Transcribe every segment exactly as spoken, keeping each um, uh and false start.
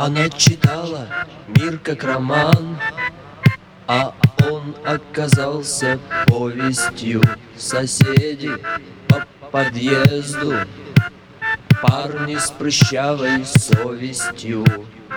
Она читала мир как роман, а он оказался повестью. Соседи по подъезду, парни с прыщавой совестью.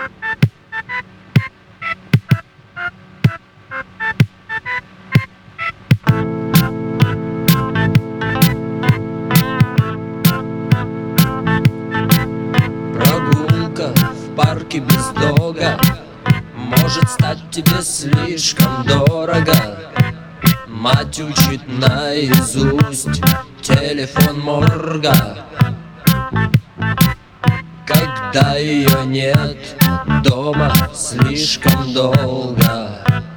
Прогулка в парке без дога может стать тебе слишком дорого. Мать учит наизусть телефон морга. Когда ее нет дома слишком долго,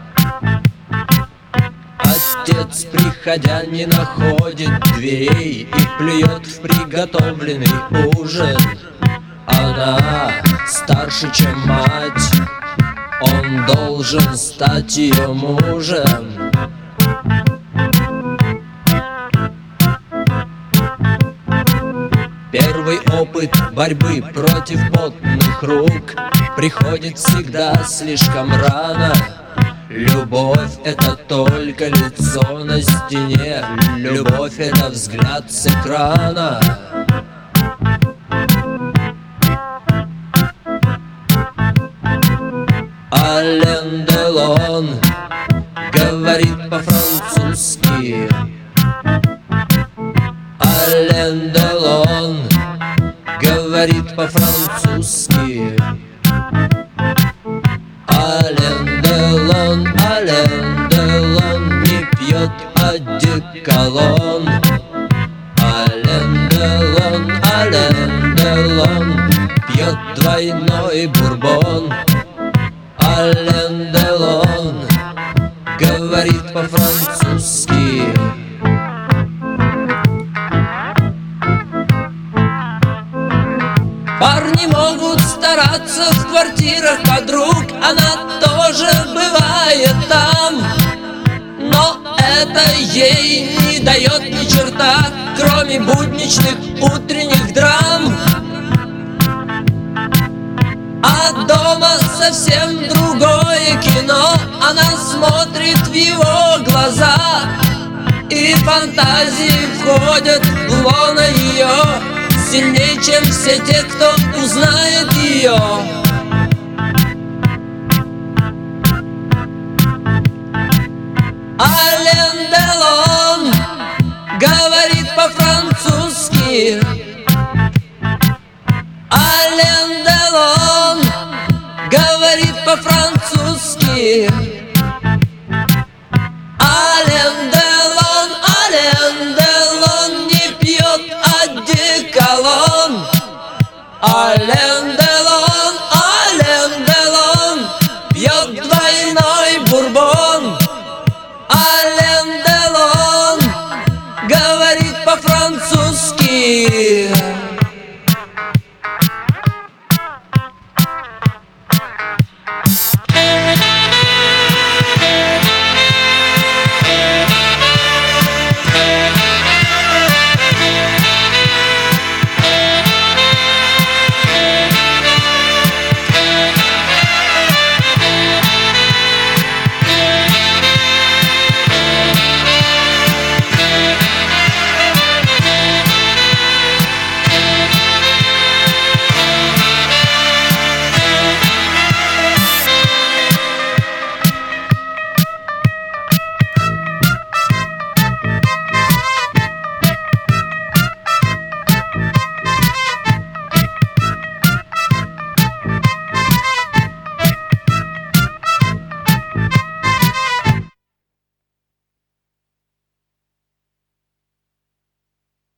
отец, приходя, не находит дверей и плюет в приготовленный ужин. Она старше, чем мать, он должен стать ее мужем. Первый опыт борьбы против потных рук приходит всегда слишком рано. Любовь — это только лицо на стене, любовь — это взгляд с экрана. Ален Делон говорит по-французски. Ален Делон говорит по-французски. Ален Делон, Ален Делон не пьет одеколон. Ален Делон, Ален Делон пьет двойной бурбон. Ален Делон говорит по-французски. Парни могут стараться в квартирах подруг, она тоже бывает там, но это ей не дает ни черта, кроме будничных утренних драм. А дома совсем другое кино, она смотрит в его глаза, и фантазии входят в лоно ее сильнее, чем все те, кто узнает ее. Ален Делон говорит по-французски. Ален Делон говорит по-французски. Ален Делон, Ален Делон не пьет одеколон. Ален Делон, Ален Делон пьет двойной бурбон. Ален Делон говорит по-французски.